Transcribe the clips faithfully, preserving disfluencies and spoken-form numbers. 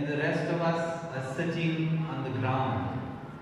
when the rest of us are sitting on the ground.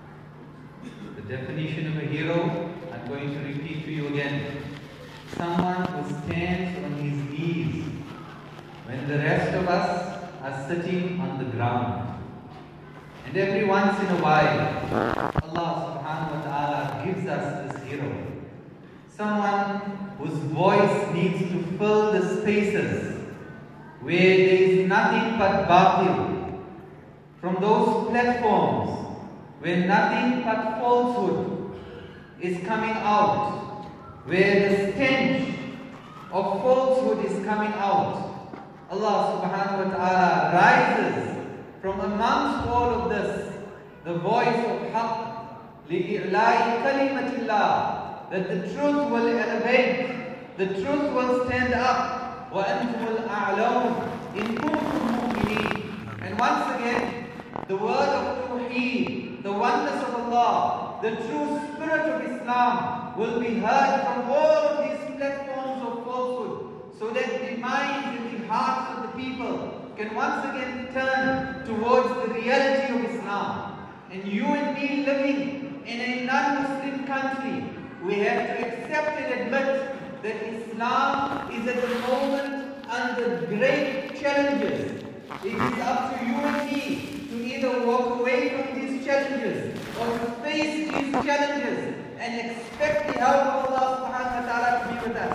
The definition of a hero, I'm going to repeat to you again. Someone who stands on his knees when the rest of us are sitting on the ground. And every once in a while, Allah subhanahu wa ta'ala gives us this hero. Someone whose voice needs to fill the spaces where there is nothing but batil. From those platforms where nothing but falsehood is coming out, where the stench of falsehood is coming out, Allah subhanahu wa ta'ala rises from amongst all of this, the voice of haqq, li'i'la'i kalimatillah, that the truth will elevate, the truth will stand up, wa antumul a'laun in kuntum mu'minin. And once again, the word of Tawheed, the oneness of Allah, the true spirit of Islam will be heard from all of these platforms of falsehood, so that the minds and the hearts of the people can once again turn towards the reality of Islam. And you and me living in a non-Muslim country, we have to accept and admit that Islam is at the moment under great challenges. It is up to you and me to either walk away from these challenges or to face these challenges and expect the help of Allah subhanahu wa ta'ala to be with us.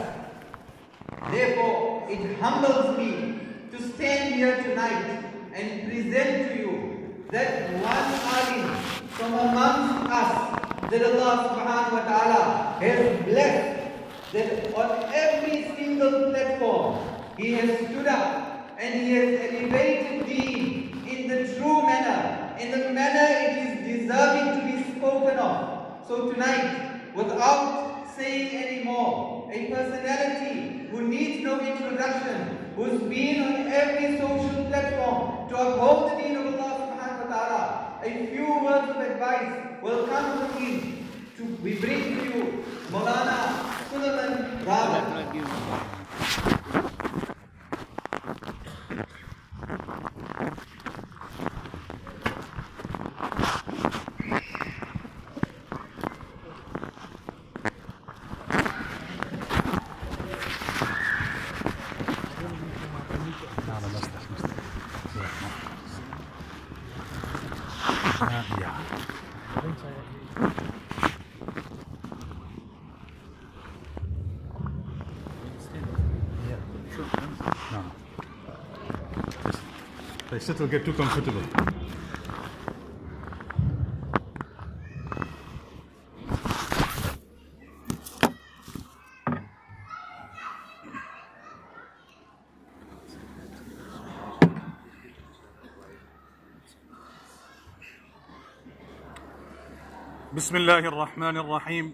Therefore, it humbles me to stand here tonight and present to you that one alim from amongst us that Allah subhanahu wa ta'ala has blessed, that on every single platform he has stood up and he has elevated deen in the true manner, in the manner it is deserving to be spoken of. So tonight, without saying any more, a personality who needs no introduction, who's been on every social platform to uphold the deen of Allah subhanahu wa ta'ala, a few words of advice will come from him. To, we bring to you Maulana Sulaiman Rawat. They sit will get too comfortable. بسم الله الرحمن الرحيم.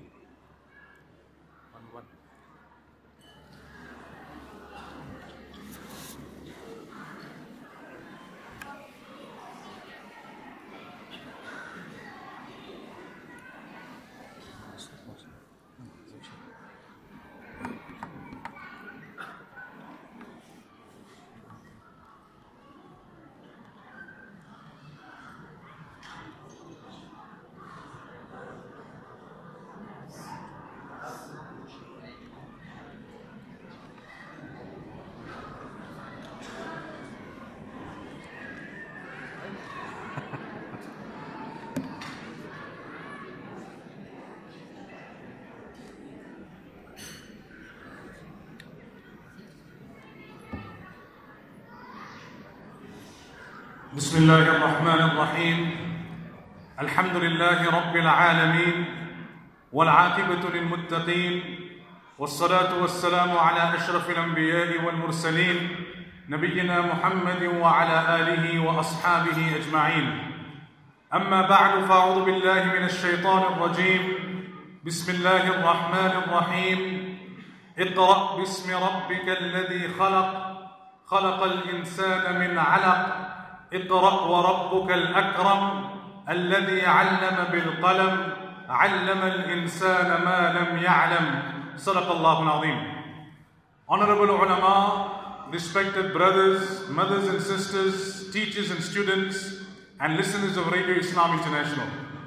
بسم الله الرحمن الرحيم. الحمد لله رب العالمين والعاقبة للمتقين والصلاة والسلام على أشرف الأنبياء والمرسلين نبينا محمد وعلى آله وأصحابه أجمعين. أما بعد فأعوذ بالله من الشيطان الرجيم. بسم الله الرحمن الرحيم. اقرأ باسم ربك الذي خلق خلق الإنسان من علق اقرأ وربك الأكرم الذي علم بالقلم علم الإنسان ما لم يعلم. صدق الله العظيم. Honorable ulama, respected brothers, mothers and sisters, teachers and students, and listeners of Radio Islam International.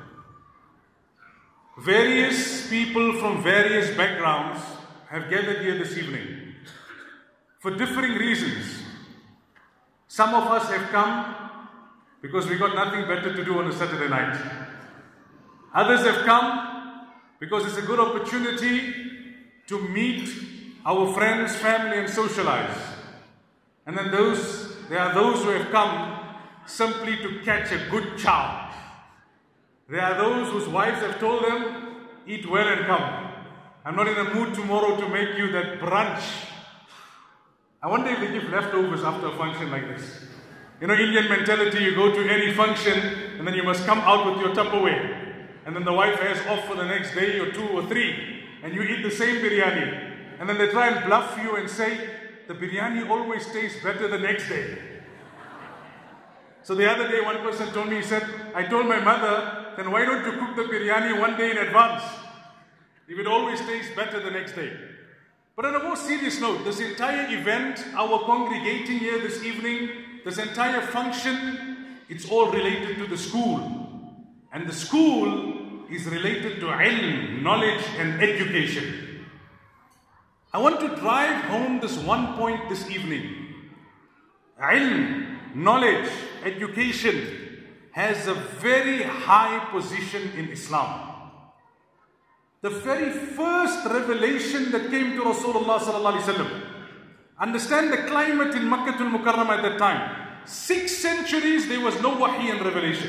Various people from various backgrounds have gathered here this evening for differing reasons. Some of us have come because we got nothing better to do on a Saturday night. Others have come because it's a good opportunity to meet our friends, family and socialize. And then those, there are those who have come simply to catch a good chow. There are those whose wives have told them, eat well and come. I'm not in the mood tomorrow to make you that brunch. I wonder if they give leftovers after a function like this. You know, Indian mentality, you go to any function and then you must come out with your Tupperware. And then the wife has off for the next day or two or three. And you eat the same biryani. And then they try and bluff you and say, the biryani always tastes better the next day. So the other day one person told me, he said, I told my mother, then why don't you cook the biryani one day in advance? If it always tastes better the next day. But on a more serious note, this entire event, our congregating here this evening, this entire function, it's all related to the school. And the school is related to ilm, knowledge and education. I want to drive home this one point this evening. Ilm, knowledge, education has a very high position in Islam. The very first revelation that came to Rasulullah sallallahu alaihi wasallam. Understand the climate in Makkah al-Mukarramah at that time. Six centuries there was no wahi and revelation.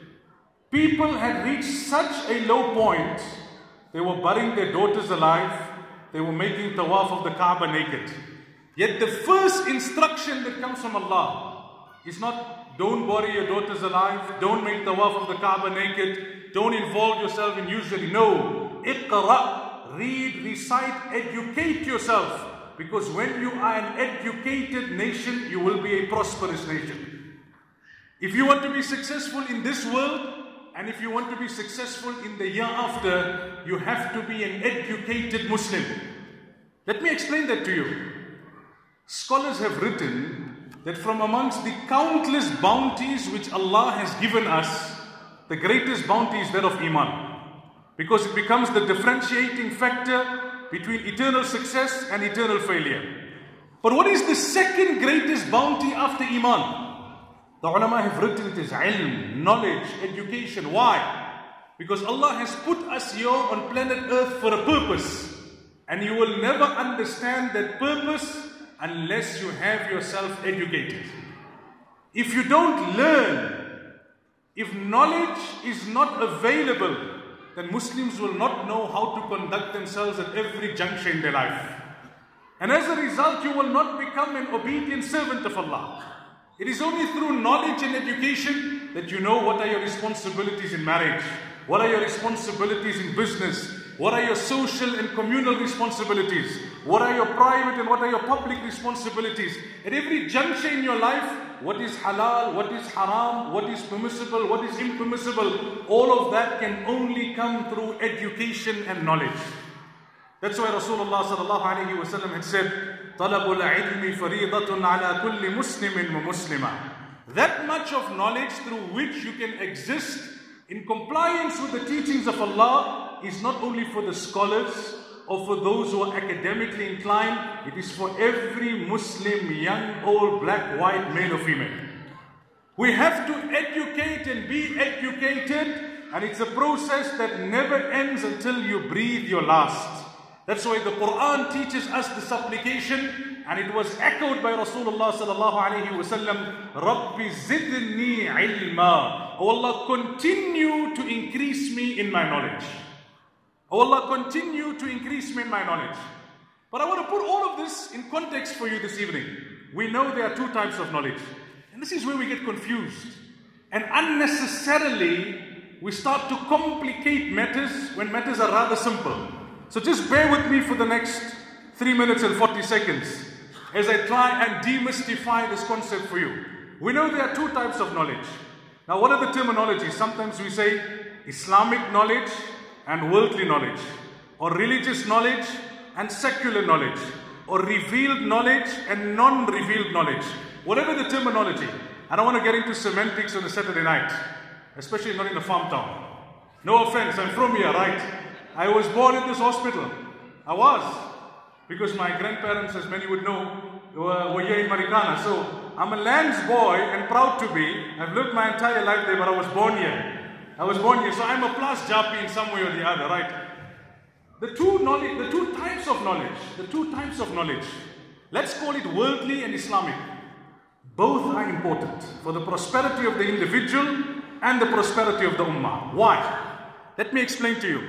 People had reached such a low point. They were burying their daughters alive. They were making tawaf of the Kaaba naked. Yet the first instruction that comes from Allah is not don't bury your daughters alive, don't make tawaf of the Kaaba naked, don't involve yourself in usury. No. Iqra, read, recite, educate yourself. Because when you are an educated nation, you will be a prosperous nation. If you want to be successful in this world, and if you want to be successful in the year after, you have to be an educated Muslim. Let me explain that to you. Scholars have written that from amongst the countless bounties which Allah has given us, the greatest bounty is that of Iman. Because it becomes the differentiating factor between eternal success and eternal failure. But what is the second greatest bounty after Iman? The ulama have written it is ilm, knowledge, education. Why? Because Allah has put us here on planet Earth for a purpose. And you will never understand that purpose unless you have yourself educated. If you don't learn, if knowledge is not available, then Muslims will not know how to conduct themselves at every juncture in their life. And as a result, you will not become an obedient servant of Allah. It is only through knowledge and education that you know what are your responsibilities in marriage, what are your responsibilities in business, what are your social and communal responsibilities, what are your private and what are your public responsibilities. At every juncture in your life, what is halal, what is haram, what is permissible, what is impermissible, all of that can only come through education and knowledge. That's why Rasulullah sallallahu alayhi wa sallam had said, طَلَبُ الْعِلْمِ فَرِيضَةٌ عَلَى كُلِّ مُسْلِمٍ وَمُسْلِمَةٍ. That much of knowledge through which you can exist in compliance with the teachings of Allah is not only for the scholars or for those who are academically inclined, it is for every Muslim, young, old, black, white, male or female. We have to educate and be educated, and it's a process that never ends until you breathe your last. That's why the Quran teaches us the supplication, and it was echoed by Rasulullah sallallahu alayhi wa sallam, Rabbi zidni ilma. Oh Allah, continue to increase me in my knowledge. Oh Allah, continue to increase me in my knowledge. But I want to put all of this in context for you this evening. We know there are two types of knowledge. And this is where we get confused. And unnecessarily, we start to complicate matters when matters are rather simple. So just bear with me for the next three minutes and forty seconds as I try and demystify this concept for you. We know there are two types of knowledge. Now, what are the terminologies? Sometimes we say Islamic knowledge and worldly knowledge, or religious knowledge and secular knowledge, or revealed knowledge and non-revealed knowledge. Whatever the terminology. I don't want to get into semantics on a Saturday night, especially not in a farm town. No offense, I'm from here, right? I was born in this hospital. I was. Because my grandparents, as many would know, were, were here in Marikana. So I'm a land's boy and proud to be. I've lived my entire life there, but I was born here. I was born here, so I'm a plus Japi in some way or the other, right? The two knowledge, the two types of knowledge, the two types of knowledge, let's call it worldly and Islamic. Both are important for the prosperity of the individual and the prosperity of the ummah. Why? Let me explain to you.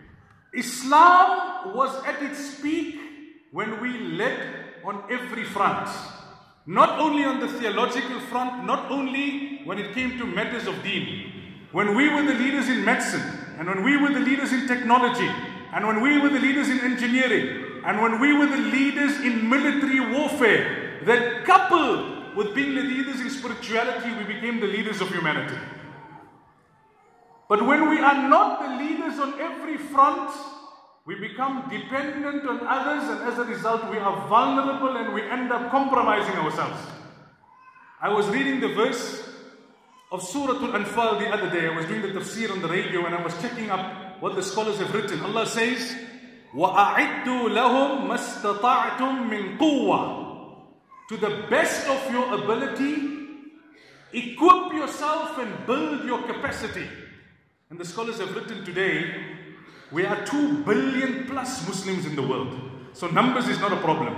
Islam was at its peak when we led on every front. Not only on the theological front, not only when it came to matters of deen. When we were the leaders in medicine, and when we were the leaders in technology, and when we were the leaders in engineering, and when we were the leaders in military warfare, that coupled with being the leaders in spirituality, we became the leaders of humanity. But when we are not the leaders on every front, we become dependent on others, and as a result, we are vulnerable and we end up compromising ourselves. I was reading the verse of Surah Al-Anfal the other day. I was doing the tafsir on the radio and I was checking up what the scholars have written. Allah says, وَأَعِدُّوا لَهُمْ مَا اسْتَطَعْتُم مِّن قُوَّةٍ. To the best of your ability, equip yourself and build your capacity. And the scholars have written today, we are two billion plus Muslims in the world. So numbers is not a problem.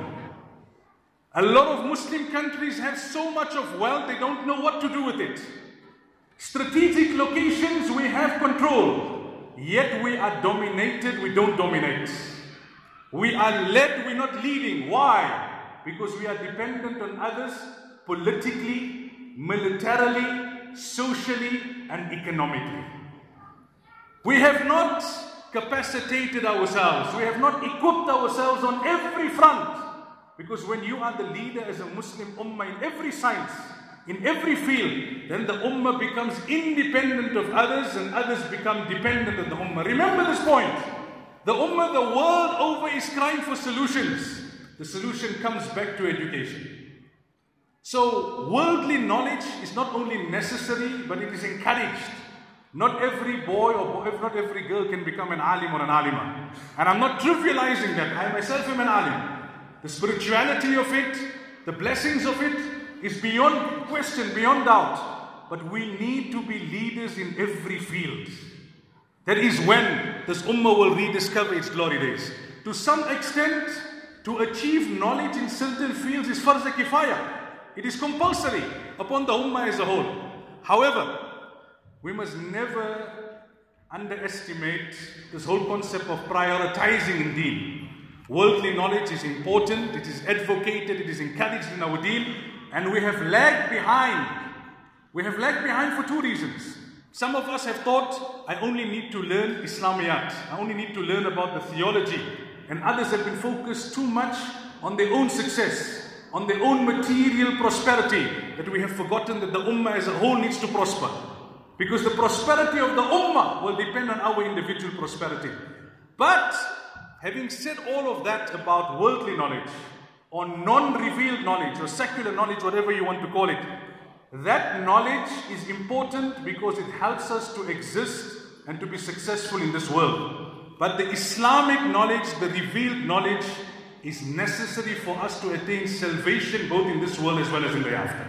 A lot of Muslim countries have so much of wealth, they don't know what to do with it. Strategic locations, we have control. Yet we are dominated, we don't dominate. We are led, we're not leading. Why? Because we are dependent on others politically, militarily, socially, and economically. We have not capacitated ourselves. We have not equipped ourselves on every front. Because when you are the leader as a Muslim ummah in every science, in every field, then the ummah becomes independent of others and others become dependent on the ummah. Remember this point. The ummah, the world over is crying for solutions. The solution comes back to education. So worldly knowledge is not only necessary, but it is encouraged. Not every boy or boy, not every girl can become an alim or an alima. And I'm not trivializing that. I myself am an alim. The spirituality of it, the blessings of it is beyond question, beyond doubt. But we need to be leaders in every field. That is when this ummah will rediscover its glory days. To some extent, to achieve knowledge in certain fields is farz kifaya. It is compulsory upon the ummah as a whole. However, we must never underestimate this whole concept of prioritizing in deen. Worldly knowledge is important, it is advocated, it is encouraged in our deen, and we have lagged behind. We have lagged behind for two reasons. Some of us have thought, I only need to learn Islamiyat, I only need to learn about the theology, and others have been focused too much on their own success, on their own material prosperity, that we have forgotten that the ummah as a whole needs to prosper. Because the prosperity of the ummah will depend on our individual prosperity. But having said all of that about worldly knowledge, or non-revealed knowledge, or secular knowledge, whatever you want to call it, that knowledge is important because it helps us to exist and to be successful in this world. But the Islamic knowledge, the revealed knowledge, is necessary for us to attain salvation both in this world as well as in the after.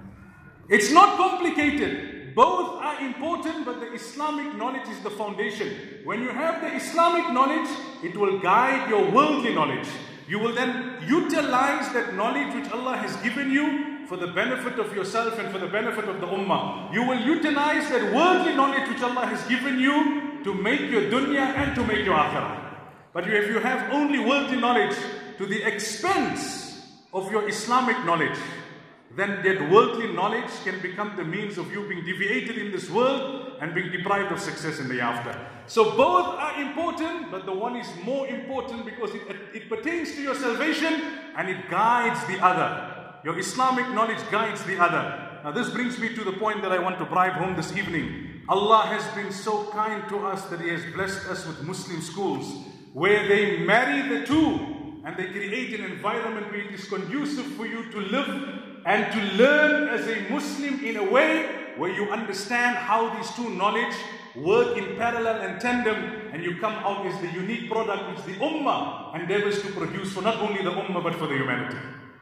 It's not complicated. Both are important, but the Islamic knowledge is the foundation. When you have the Islamic knowledge, it will guide your worldly knowledge. You will then utilize that knowledge which Allah has given you for the benefit of yourself and for the benefit of the ummah. You will utilize that worldly knowledge which Allah has given you to make your dunya and to make your akhirah. But if you have only worldly knowledge to the expense of your Islamic knowledge, then that worldly knowledge can become the means of you being deviated in this world and being deprived of success in the after. So both are important, but the one is more important because it, it pertains to your salvation and it guides the other. Your Islamic knowledge guides the other. Now this brings me to the point that I want to drive home this evening. Allah has been so kind to us that He has blessed us with Muslim schools where they marry the two. and they create an environment where it is conducive for you to live and to learn as a Muslim in a way where you understand how these two knowledge work in parallel and tandem, and you come out as the unique product which the Ummah endeavors to produce for not only the Ummah but for the humanity.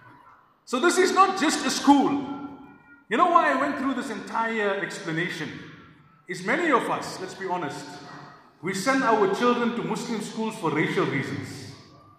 So this is not just a school. You know why I went through this entire explanation? Is many of us, let's be honest, we send our children to Muslim schools for racial reasons.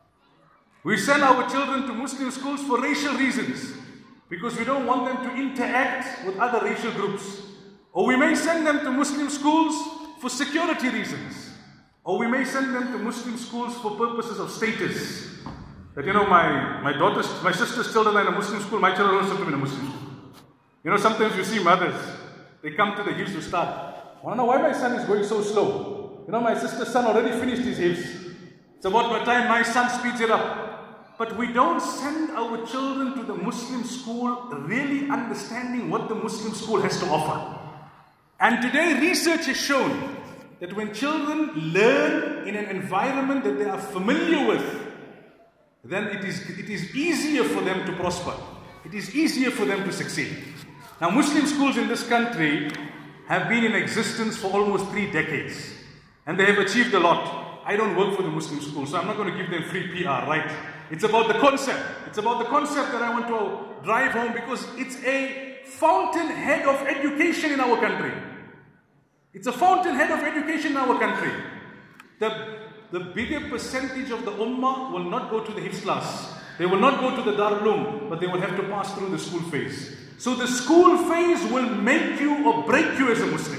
We send our children to Muslim schools for racial reasons because we don't want them to interact with other racial groups. Or we may send them to Muslim schools for security reasons. Or we may send them to Muslim schools for purposes of status. That, you know, my, my daughter's, my sister's children are in a Muslim school, my children also come in a Muslim school. You know, sometimes you see mothers, they come to the hills to start. I don't know why my son is going so slow. You know, my sister's son already finished his hills. It's about my time my son speeds it up. But we don't send our children to the Muslim school really understanding what the Muslim school has to offer. And today research has shown that when children learn in an environment that they are familiar with, then it is, it is easier for them to prosper. It is easier for them to succeed. Now, Muslim schools in this country have been in existence for almost three decades. And they have achieved a lot. I don't work for the Muslim school, so I'm not going to give them free P R, right? It's about the concept. It's about the concept that I want to drive home because it's a fountainhead of education in our country. It's a fountainhead of education in our country. The, the bigger percentage of the Ummah will not go to the Hifz class. They will not go to the Darul Uloom, but they will have to pass through the school phase. So the school phase will make you or break you as a Muslim.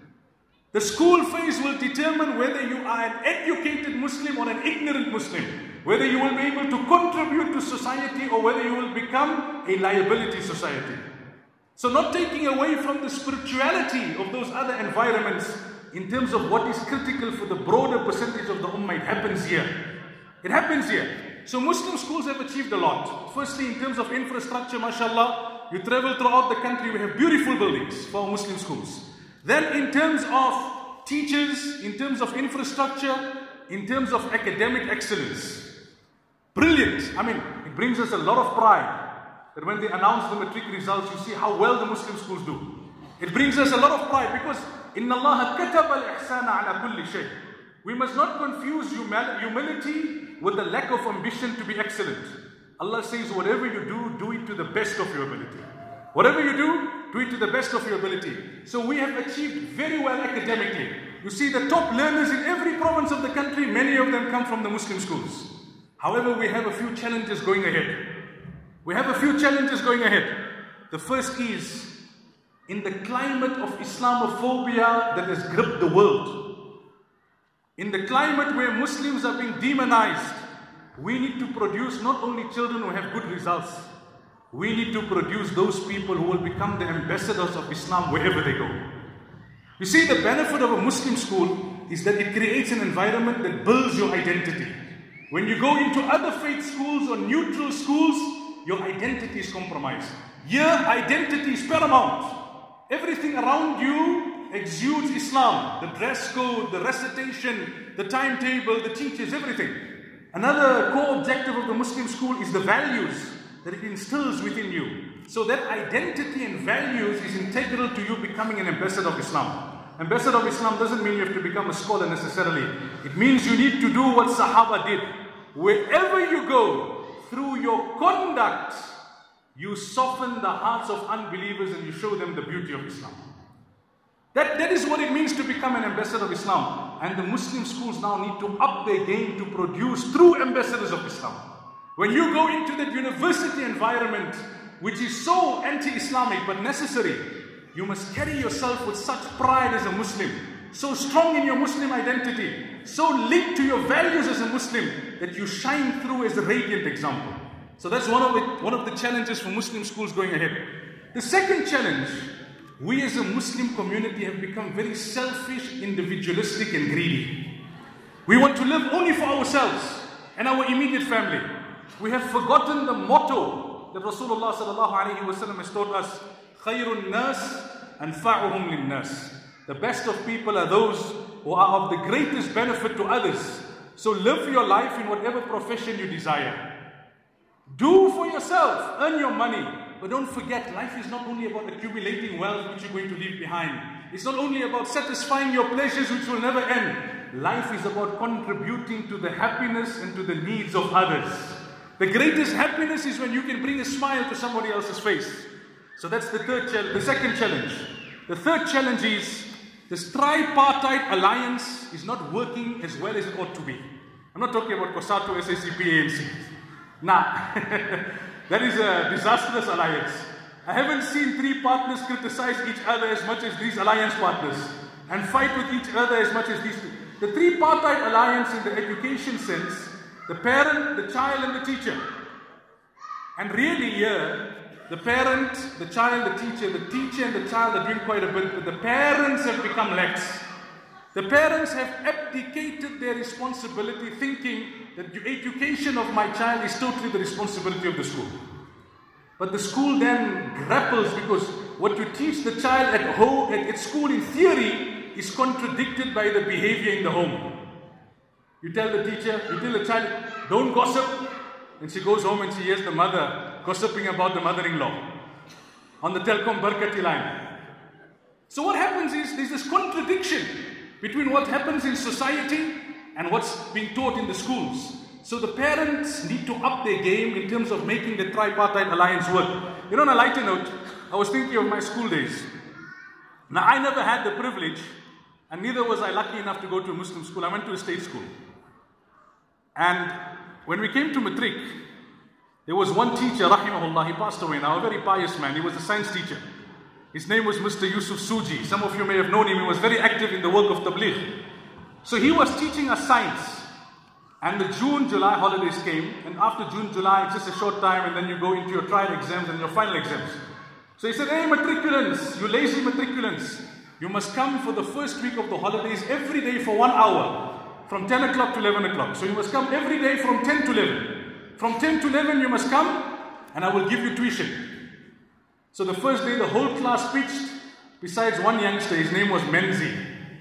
The school phase will determine whether you are an educated Muslim or an ignorant Muslim. Whether you will be able to contribute to society or whether you will become a liability society. So not taking away from the spirituality of those other environments in terms of what is critical for the broader percentage of the Ummah, it happens here. It happens here. So Muslim schools have achieved a lot. Firstly, in terms of infrastructure, mashallah, you travel throughout the country, we have beautiful buildings for our Muslim schools. Then in terms of teachers, in terms of infrastructure, in terms of academic excellence, brilliant. I mean, it brings us a lot of pride that when they announce the matric results, you see how well the Muslim schools do. It brings us a lot of pride because Inna Allah kataba al-ihsana ala kulli shay. We must not confuse humility with the lack of ambition to be excellent. Allah says, whatever you do, do it to the best of your ability. Whatever you do, do it to the best of your ability. So we have achieved very well academically. You see the top learners in every province of the country, many of them come from the Muslim schools. However, we have a few challenges going ahead. We have a few challenges going ahead. The first is, in the climate of Islamophobia that has gripped the world, in the climate where Muslims are being demonized, we need to produce not only children who have good results, we need to produce those people who will become the ambassadors of Islam wherever they go. You see, the benefit of a Muslim school is that it creates an environment that builds your identity. When you go into other faith schools or neutral schools, your identity is compromised. Your identity is paramount. Everything around you exudes Islam. The dress code, the recitation, the timetable, the teachers, everything. Another core objective of the Muslim school is the values that it instills within you. So that identity and values is integral to you becoming an ambassador of Islam. Ambassador of Islam doesn't mean you have to become a scholar necessarily. It means you need to do what Sahaba did. Wherever you go, through your conduct, you soften the hearts of unbelievers and you show them the beauty of Islam. That, that is what it means to become an ambassador of Islam. And the Muslim schools now need to up their game to produce true ambassadors of Islam. When you go into that university environment, which is so anti-Islamic but necessary, you must carry yourself with such pride as a Muslim, so strong in your Muslim identity, so linked to your values as a Muslim, that you shine through as a radiant example. So that's one of the, one of the challenges for Muslim schools going ahead. The second challenge, we as a Muslim community have become very selfish, individualistic and greedy. We want to live only for ourselves and our immediate family. We have forgotten the motto that Rasulullah sallallahu alaihi wasallam has taught us, Khayrun nas anfa'uhum lin nas. The best of people are those who are of the greatest benefit to others. So live your life in whatever profession you desire. Do for yourself, earn your money. But don't forget, life is not only about accumulating wealth which you're going to leave behind. It's not only about satisfying your pleasures which will never end. Life is about contributing to the happiness and to the needs of others. The greatest happiness is when you can bring a smile to somebody else's face. So that's the third challenge, the second challenge. The third challenge is this tripartite alliance is not working as well as it ought to be. I'm not talking about COSATU, S A C P, A N C. Nah, that is a disastrous alliance. I haven't seen three partners criticize each other as much as these alliance partners and fight with each other as much as these two. The tripartite alliance in the education sense, the parent, the child and the teacher. And really here, the parent, the child, the teacher, the teacher and the child are doing quite a bit, but the parents have become lax. The parents have abdicated their responsibility, thinking that the education of my child is totally the responsibility of the school. But the school then grapples because what you teach the child at home, at, at school in theory, is contradicted by the behavior in the home. You tell the teacher, you tell the child, don't gossip. And she goes home and she hears the mother gossiping about the mother-in-law on the Telkom Barkati line. So what happens is, there's this contradiction between what happens in society and what's being taught in the schools. So the parents need to up their game in terms of making the tripartite alliance work. You know, on a lighter note, I was thinking of my school days. Now, I never had the privilege, and neither was I lucky enough to go to a Muslim school. I went to a state school. And when we came to matric, there was one teacher, rahimahullah, he passed away now, a very pious man. He was a science teacher. His name was Mister Yusuf Suji. Some of you may have known him. He was very active in the work of Tabligh. So he was teaching us science. And the June, July holidays came. And after June, July, it's just a short time. And then you go into your trial exams and your final exams. So he said, hey, matriculants, you lazy matriculants, you must come for the first week of the holidays every day for one hour. From ten o'clock to eleven o'clock. So you must come every day from ten to eleven. From ten to eleven you must come and I will give you tuition. So the first day the whole class pitched, besides one youngster, his name was Menzi.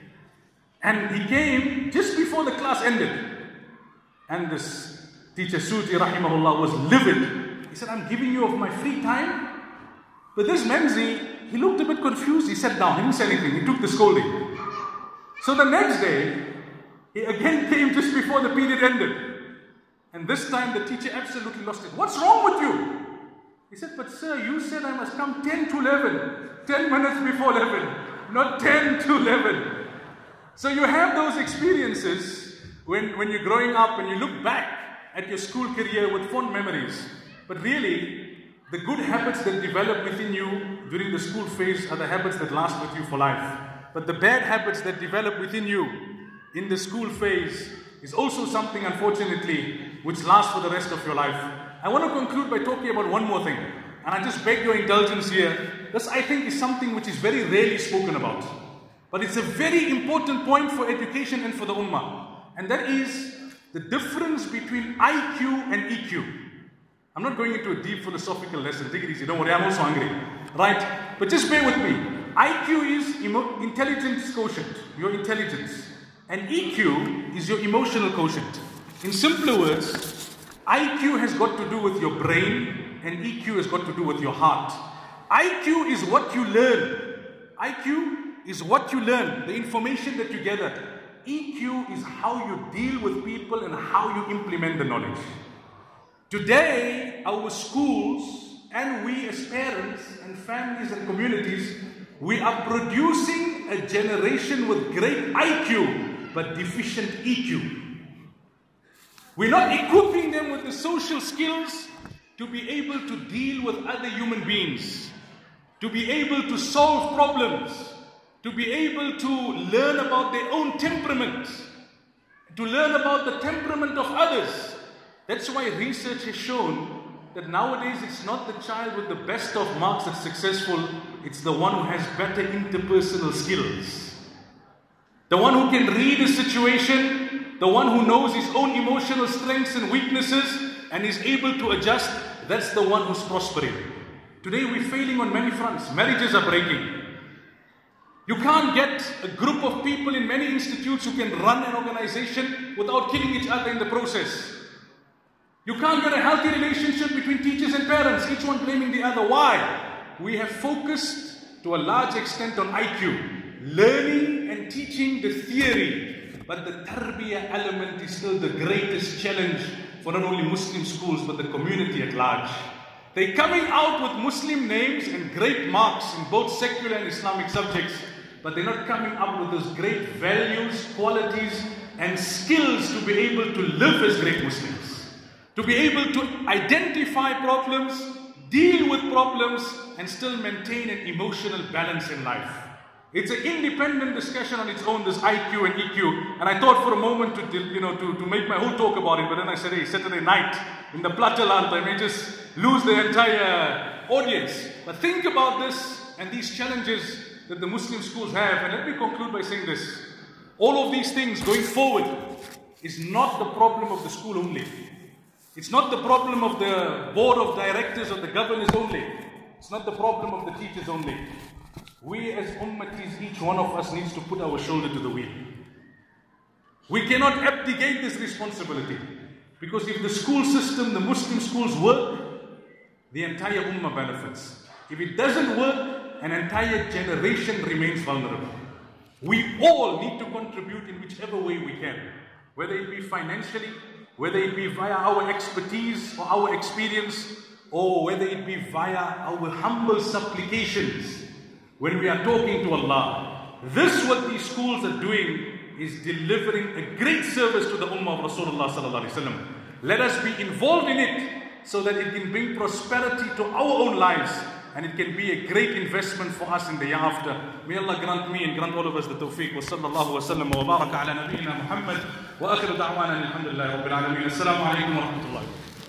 And he came just before the class ended. And this teacher Suji rahimahullah was livid. He said, I'm giving you of my free time. But this Menzi, he looked a bit confused. He sat down, he didn't say anything, he took the scolding. So the next day, he again came just before the period ended. And this time the teacher absolutely lost it. What's wrong with you? He said, but sir, you said I must come ten to eleven. ten minutes before eleven. Not ten to eleven. So you have those experiences when, when you're growing up and you look back at your school career with fond memories. But really, the good habits that develop within you during the school phase are the habits that last with you for life. But the bad habits that develop within you in the school phase is also something, unfortunately, which lasts for the rest of your life. I want to conclude by talking about one more thing. And I just beg your indulgence here. This, I think, is something which is very rarely spoken about. But it's a very important point for education and for the ummah. And that is the difference between I Q and E Q. I'm not going into a deep philosophical lesson. Take it easy. Don't worry, I'm also hungry. Right? But just bear with me. I Q is intelligence quotient, your intelligence. And E Q is your emotional quotient. In simpler words, I Q has got to do with your brain and E Q has got to do with your heart. I Q is what you learn. I Q is what you learn, the information that you gather. E Q is how you deal with people and how you implement the knowledge. Today, our schools and we as parents and families and communities, we are producing a generation with great I Q but deficient E Q. We're not equipping them with the social skills to be able to deal with other human beings, to be able to solve problems, to be able to learn about their own temperament, to learn about the temperament of others. That's why research has shown that nowadays it's not the child with the best of marks that's successful, it's the one who has better interpersonal skills. The one who can read a situation, the one who knows his own emotional strengths and weaknesses and is able to adjust, that's the one who's prospering. Today we're failing on many fronts. Marriages are breaking. You can't get a group of people in many institutes who can run an organization without killing each other in the process. You can't get a healthy relationship between teachers and parents, each one blaming the other. Why? We have focused to a large extent on I Q, learning and teaching the theory, but the tarbiyah element is still the greatest challenge for not only Muslim schools but the community at large. They're coming out with Muslim names and great marks in both secular and Islamic subjects, but they're not coming up with those great values, qualities, and skills to be able to live as great Muslims, to be able to identify problems, deal with problems, and still maintain an emotional balance in life. It's an independent discussion on its own, this I Q and E Q. And I thought for a moment to, you know, to, to make my whole talk about it, but then I said, hey, Saturday night in the Plataland, I may just lose the entire audience. But think about this and these challenges that the Muslim schools have. And let me conclude by saying this. All of these things going forward is not the problem of the school only. It's not the problem of the board of directors or the governors only. It's not the problem of the teachers only. We as ummatis, each one of us needs to put our shoulder to the wheel. We cannot abdicate this responsibility. Because if the school system, the Muslim schools work, the entire ummah benefits. If it doesn't work, an entire generation remains vulnerable. We all need to contribute in whichever way we can. Whether it be financially, whether it be via our expertise or our experience, or whether it be via our humble supplications when we are talking to Allah. This, what these schools are doing, is delivering a great service to the ummah of Rasulullah sallallahu alaihi wasallam. Let us be involved in it so that it can bring prosperity to our own lives and it can be a great investment for us in the year after. May Allah grant me and grant all of us the tawfiq. Wa sallallahu wa sallam wa baraka ala nabiyyina Muhammad wa akhiru da'wana alhamdulillahi rabbil alameen. Assalamu alaikum wa rahmatullah.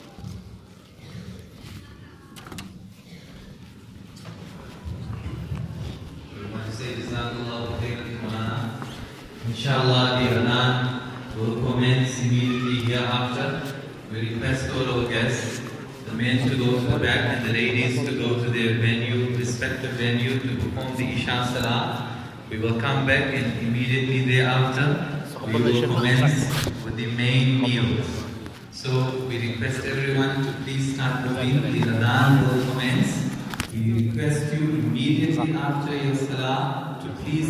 Inshallah, the Adhan will commence immediately hereafter. We request all our guests, the men to go to the back and the ladies to go to their venue, respective venue, to perform the Isha Salah. We will come back and immediately thereafter we will commence with the main meals. So we request everyone to please start moving. The Adhan will commence. We request you immediately after your Salah to please